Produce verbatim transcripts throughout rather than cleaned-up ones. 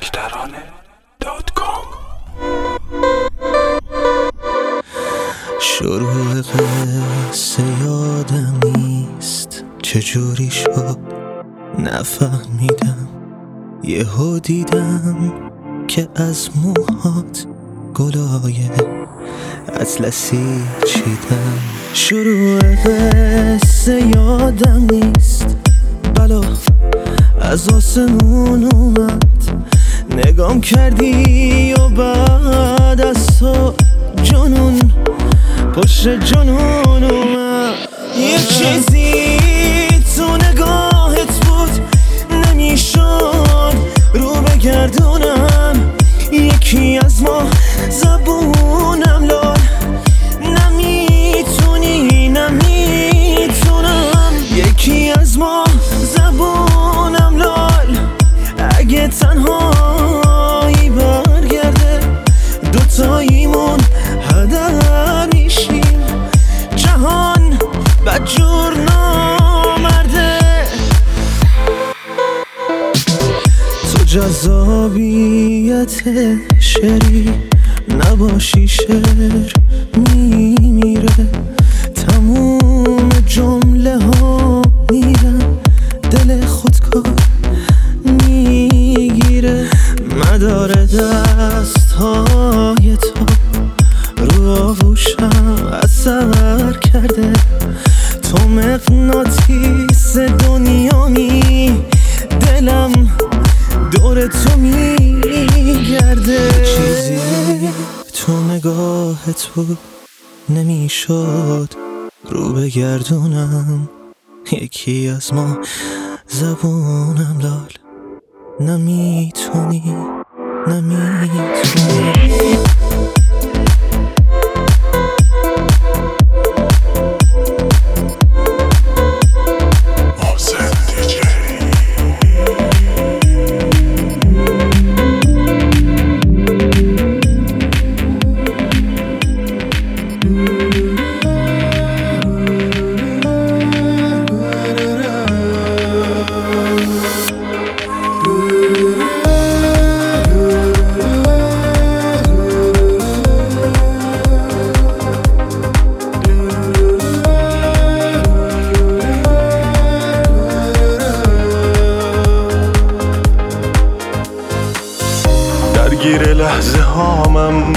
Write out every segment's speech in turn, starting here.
ترانه دات کام. شروع قصه یادم نیست چجوری شد، نفهمیدم. یهو دیدم که از موهات گلای اطلسی چیدم. شروع قصه یادم نیست، بلا از آسمون اومد، نگام کردی و بعد از تو جنون پشت جنون اومد. یه چیزی تو نگاهت بود نمیشد رو بگردونم، یکی از ما زبونم لال، نمیتونی نمیتونم، یکی از ما زبونم لال. اگه تنهایی برگرده دوتاییمون هدر میشیم، جهان بدجور نامرده. تو جذابیت شعری نباشی شعر میمیره، تموم جمله ها میرن دل خودکار میگیره. مدار دست های تو رو آغوشم اثر کرده، تو مغناطیس دنیامی، دلم دور تو میگرده. چیزی تو نگاهت بود نمیشد رو بگردونم، یکی از ما زبونم لال، نمیتونی نمیتونی. درگیر لحظه هامم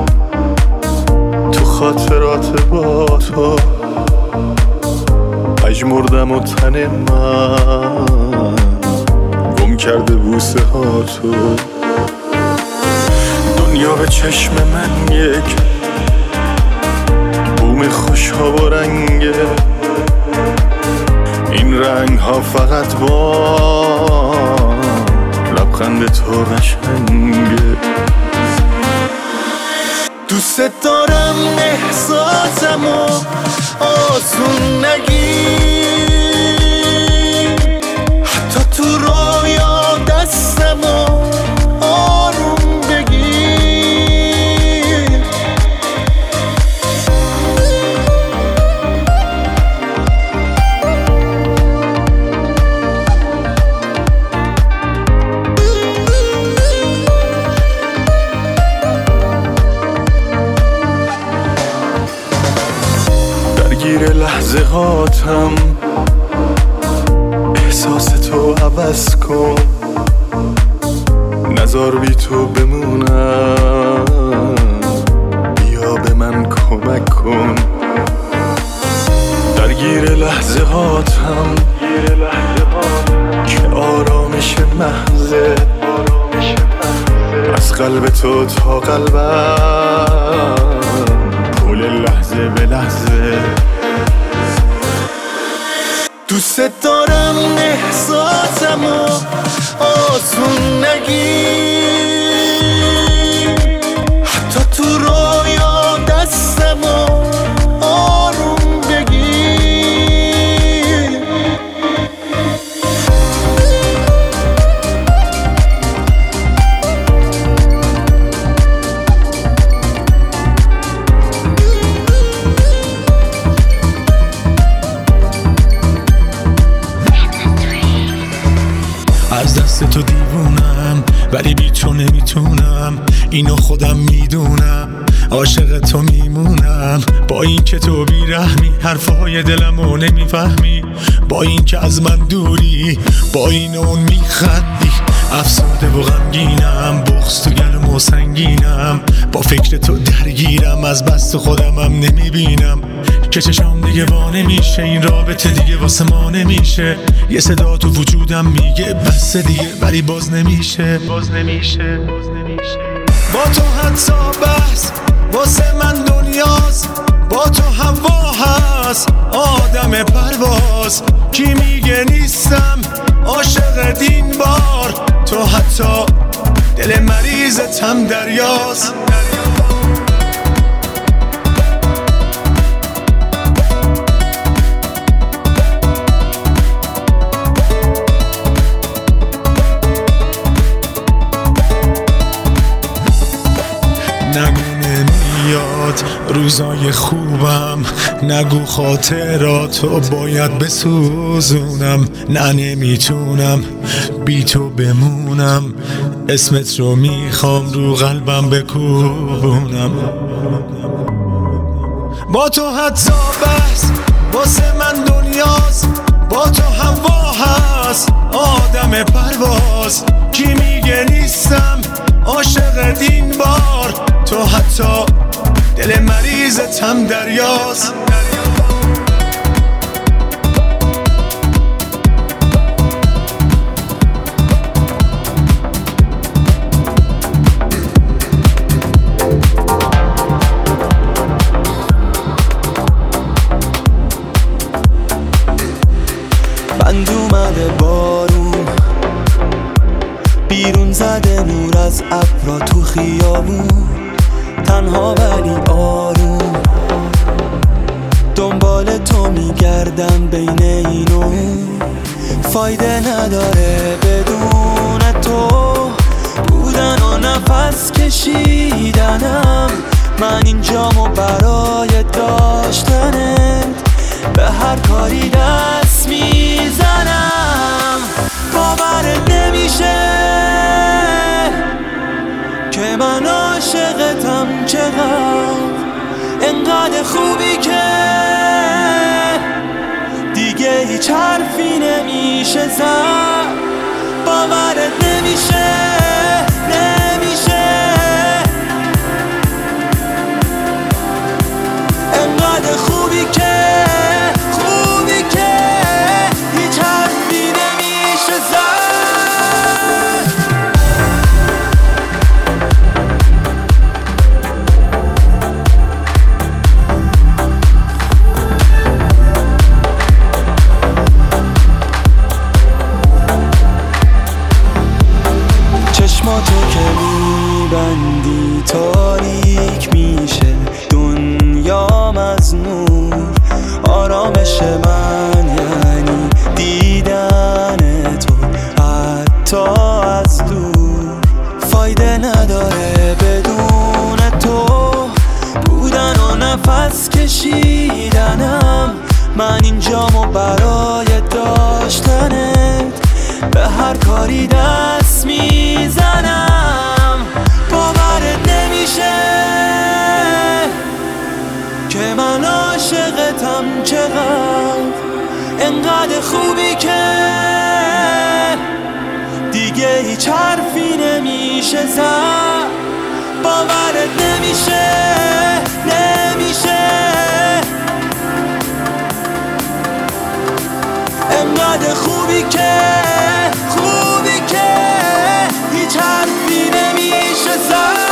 تو خاطرات با تو، مجموردم و تن من گم کرده بوسه ها تو. دنیا به چشم من یک بوم خوش ها و رنگه، این رنگ ها فقط با لبخند تو قشنگه. دوست دارم احساسمو آسون نگیر، حتی تو رویا دستمو آروم بگیر. درگیر لحظه هاتم احساس تو عوض کن، نذار بی تو بمونم، بیا به من کمک کن. درگیر لحظه هاتم که آرامش محضه، از قلب تو تا قلبم پول لحظه به لحظه. دوست دارم احساسمو آسون نگیر، حتی تو رویا دستمو آروم بگیر. از دست تو دیوونم ولی بی تو نمیتونم، اینو خودم میدونم. عاشق تو میمونم با این که تو بیرحمی، حرفای دلمو نمیفهمی، با این که از من دوری، با این اون میخندی. افسرده و غمگینم، بغض تو گلم و سنگینم، با فکر تو درگیرم، از بس خودمم نمیبینم که چشام دیگه وا نمیشه، این رابطه دیگه واسه ما نمیشه. یه صدا تو وجودم میگه بس دیگه ولی باز نمیشه، باز نمیشه، باز نمیشه. با تو حتی بس واسه من دنیاست، با تو هوا هست آدم پرواز. کی میگه نیستم عاشق دین بار، تو حتی دل مریضتم دریاست. نگو نمیاد روزای خوبم، نگو خاطراتو باید بسوزونم. نه نمیتونم بی تو بمونم، اسمت رو میخوام رو قلبم بکوبونم. با تو حتی بس واسه من دنیاست، با تو هوا هست آدم پرواز. کی میگه نیستم عاشق دین بار، تو حتی دل مریضتم دریاست. بند اومده بارون، بیرون زده نور از ابرا تو خیابون، تنها ولی آروم دنبال تو میگردم بین اینو. فایده نداره بدون تو بودن و نفس کشیدنم، من اینجامو برای داشتنت به هر کاری دست میزنم. باورت نمیشه که من عاشقتم، چقدر انقدر خوبی که دیگه هیچ حرفی نمیشه زد. باورت نمیشه، نمیشه انقدر خوبی که خوبی که هیچ حرفی نمیشه زد. چشماتو که میبندی تاریک میشه دنیام از نور. آرامش من یعنی دیدن تو حتی از دور. فایده نداره بدون تو بودن و نفس کشیدنم، من اینجامو برای داشتنت به هر کاری دست میزنم. باورت نمیشه که من عاشقتم، چقدر انقدر خوبی که دیگه هیچ حرفی نمیشه زد. باورت نمیشه، نمیشه انقدر خوبی که خوبی که هیچ حرفی نمیشه زد.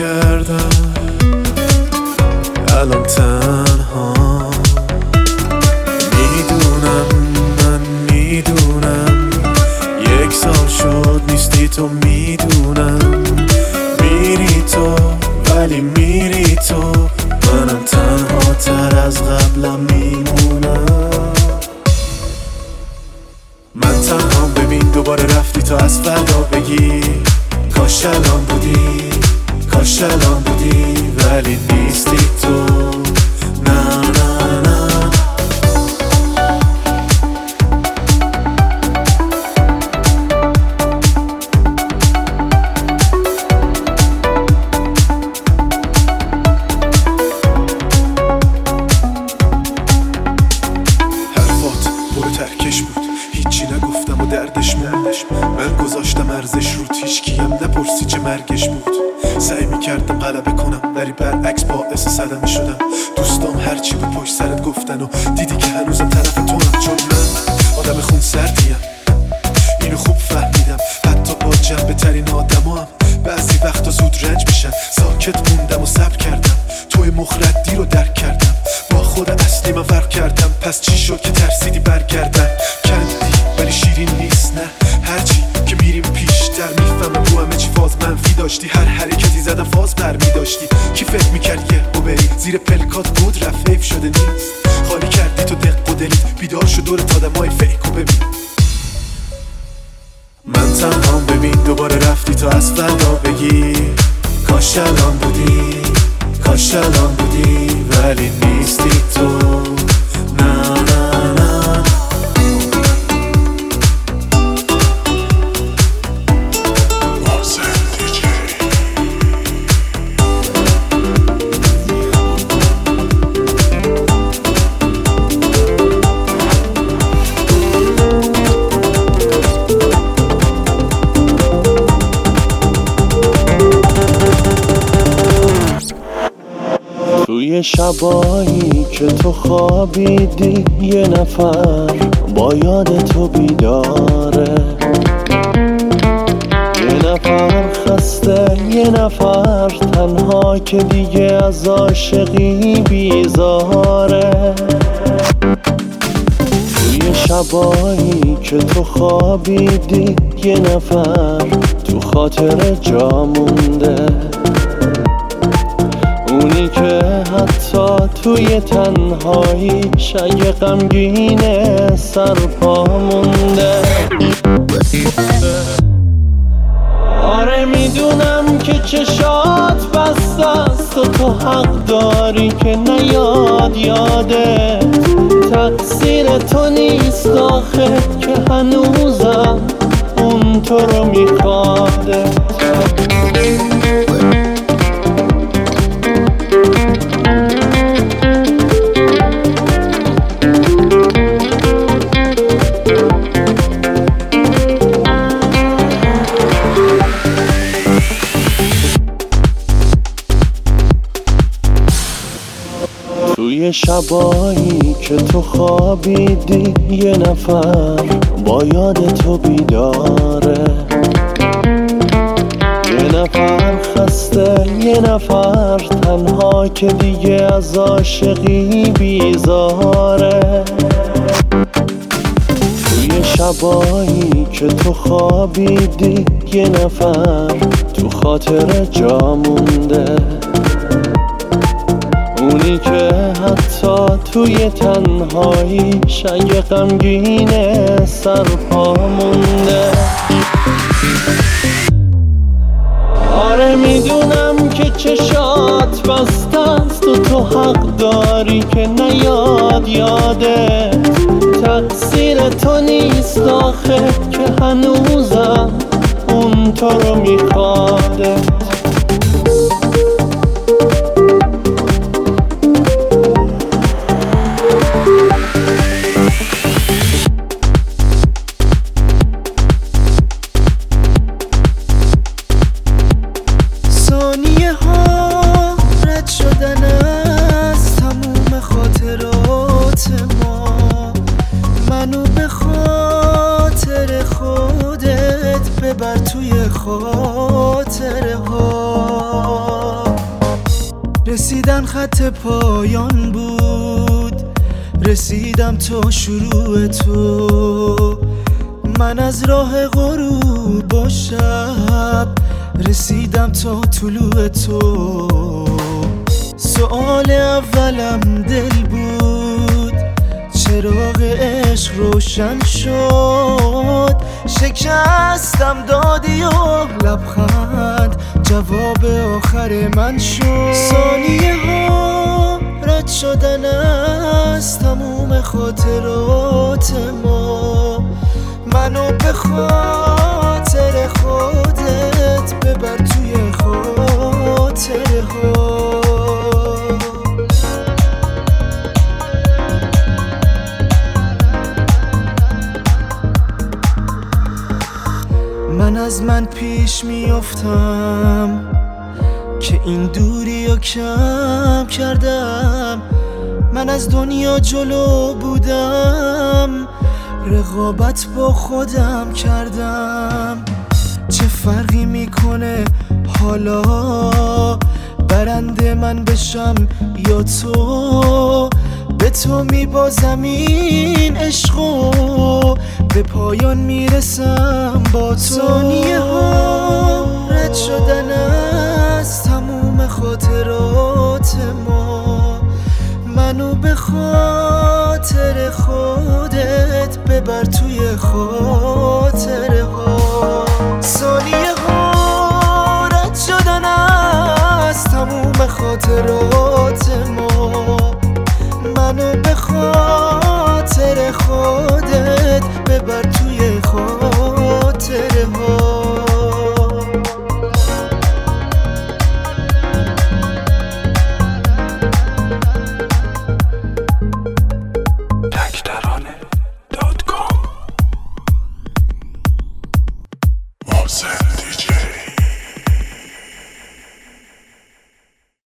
کردم الان تنها میدونم من میدونم یک سال شد نیستی تو میدونم میری تو ولی میری تو منم تنها تر از قبلم میمونم من تنها ببین دوباره رفتی تا از فردا بگی کاش الان بودی کاش الان بودی ولی نیستی تو نه نه نه حرفات برو ترکش بود هیچی نگفتم و دردش مردش من گذاشتم ارزش رو هیچکیم نپرسی چه مرگش بود سعی میکردم غلبه کنم ولی برعکس باعث صدمه شدم دوستام هرچی به پشت سرت گفتن و دیدی که هنوزم طرف تو هم چون من آدم خون سردیم اینو خوب فهمیدم حتی با جنبه ترین آدم هم بعضی وقتا زود رنج میشن ساکت موندم و صبر کردم توی مخردی رو درک کردم با خود اصلی من فرق کردم پس چی شد که ترسیدی برگردن کندی ولی شیرین نیست نه هرچی که میریم پیشتر میفهمم تو همه چی فاز منفی داشتی هر حرکتی زدم فاز برمی داشتی کی فکر میکرد یه و بری زیر پلکات بود رفت حیف شده نیست خالی کردی تو دق و دلیت بیدار شد دورت آدمای فیک و ببین من تنها ببین دوباره رفتی تا از فردا بگی کاش الان بودی کاش الان بودی ولی نیستی تو نه نه نه توی شبایی که تو خوابیدی یه نفر با یاد تو بیداره یه نفر خسته یه نفر تنها که دیگه از عاشقی بیزاره توی شبایی که تو خوابیدی یه نفر تو خاطر جا مونده اونی که حتی توی تنهایی شای غمگینه سر پا مونده آره میدونم که چشات بسته است و تو حق داری که نیاد یاده تقصیر تو نیست آخه که هنوزم اون تو رو میخواده توی شبایی که تو خوابیدی یه نفر با یاد تو بیداره یه نفر خسته یه نفر تنها که دیگه از عاشقی بیزاره توی شبایی که تو خوابیدی یه نفر تو خاطر جا مونده اونی که حتی توی تنهایی شای غمگینه سر پا مونده آره میدونم که چشات بسته است و تو حق داری که نیاد یاده تقصیر تو نیست آخه که هنوزم اون تو رو میخواده ببر توی خاطره ها رسیدن خط پایان بود، رسیدم تا شروع تو. من از راه غروب و شب رسیدم تا طلوع تو. سؤال اولم دل بود، چراغ عشق روشن شد. شکستم دادی و لبخند جواب آخر من شد. ثانیه ها رد شدن از تموم خاطرات ما. منو به خاطر خودت ببر توی خاطره ها. من از من پیش میافتم که این دوری رو کم کردم. من از دنیا جلو بودم، رقابت با خودم کردم. چه فرقی میکنه حالا برنده من بشم یا تو؟ به تو میبازم این عشقو، به پایان میرسم با تو. ثانیه ها رد شدن از تموم خاطرات ما. منو به خاطر خودت ببر توی خاطره ها. ثانیه ها رد شدن از تموم خاطرات ما. منو به خاطر خودت ببر توی خاطره ها. تکترانه دات کام.